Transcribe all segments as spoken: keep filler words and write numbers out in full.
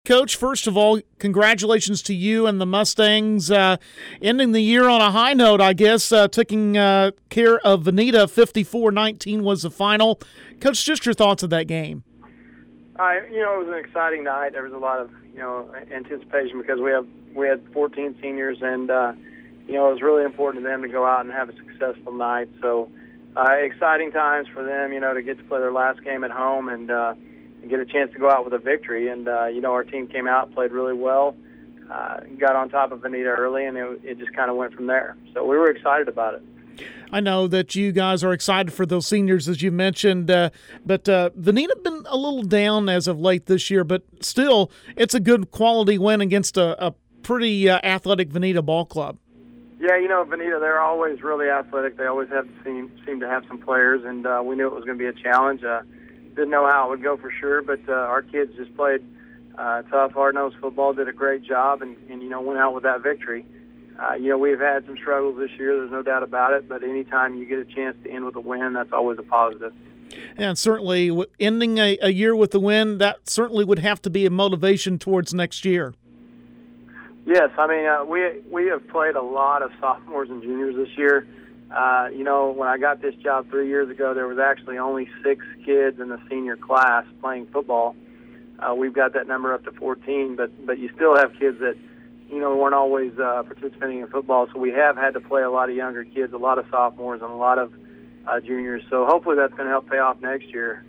Coach, first of all, congratulations to you and the Mustangs uh, ending the year on a high note, I guess, uh, taking uh, care of Veneta. fifty-four nineteen was the final. Coach, just your thoughts of that game. Uh, you know, it was an exciting night. There was a lot of, you know, anticipation because we have we had fourteen seniors, and, uh, you know, it was really important to them to go out and have a successful night. So uh, exciting times for them, you know, to get to play their last game at home and, uh, and get a chance to go out with a victory. And, uh, you know, our team came out, played really well, uh, got on top of Veneta early, and it, it just kind of went from there. So we were excited about it. I know that you guys are excited for those seniors, as you mentioned, uh, but uh, Veneta been a little down as of late this year, but still, it's a good quality win against a, a pretty uh, athletic Veneta ball club. Yeah, you know, Veneta, they're always really athletic. They always have seem, seem to have some players, and uh, we knew it was going to be a challenge. Uh, didn't know how it would go for sure, but uh, our kids just played uh, tough, hard-nosed football, did a great job, and, and, you know, went out with that victory. Uh, you know, we've had some struggles this year, there's no doubt about it, but anytime you get a chance to end with a win, that's always a positive. And certainly, ending a, a year with a win, that certainly would have to be a motivation towards next year. Yes, I mean, uh, we we have played a lot of sophomores and juniors this year. Uh, you know, when I got this job three years ago, there was actually only six kids in the senior class playing football. Uh, we've got that number up to fourteen, but, but you still have kids that, you know, weren't always uh, participating in football, so we have had to play a lot of younger kids, a lot of sophomores, and a lot of uh, juniors. So hopefully that's going to help pay off next year.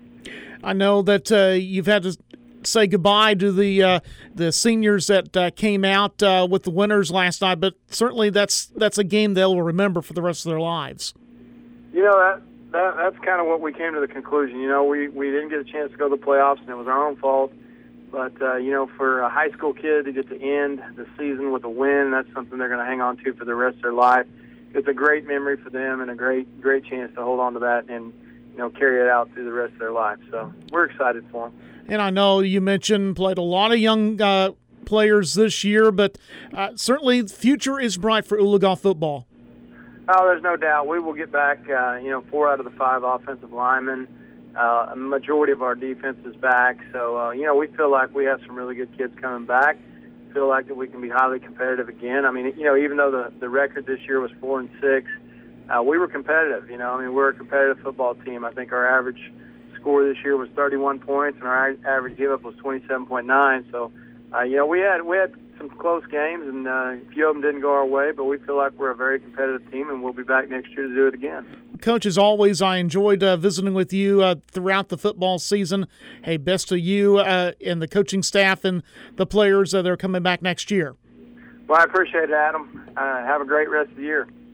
I know that uh, you've had to say goodbye to the uh, the seniors that uh, came out uh, with the winners last night, but certainly that's that's a game they'll remember for the rest of their lives. You know, that, that that's kind of what we came to the conclusion. You know, we, we didn't get a chance to go to the playoffs, and it was our own fault. But, uh, you know, for a high school kid to get to end the season with a win, that's something they're going to hang on to for the rest of their life. It's a great memory for them and a great, great chance to hold on to that and, you know, carry it out through the rest of their life. So we're excited for them. And I know you mentioned played a lot of young uh, players this year, but uh, certainly the future is bright for Oologah football. Oh, there's no doubt. We will get back, uh, you know, four out of the five offensive linemen. Uh, a majority of our defense is back, so uh, you know we feel like we have some really good kids coming back. Feel like that we can be highly competitive again. I mean, you know, even though the the record this year was four and six, uh, we were competitive. You know, I mean, we're a competitive football team. I think our average score this year was thirty-one points, and our average give up was twenty-seven point nine. So, uh, you know, we had we had some close games, and uh, a few of them didn't go our way, but we feel like we're a very competitive team, and we'll be back next year to do it again. Coach, as always, I enjoyed uh, visiting with you uh, throughout the football season. Hey, best to you uh, and the coaching staff and the players uh, that are coming back next year. Well, I appreciate it, Adam. Uh, have a great rest of the year.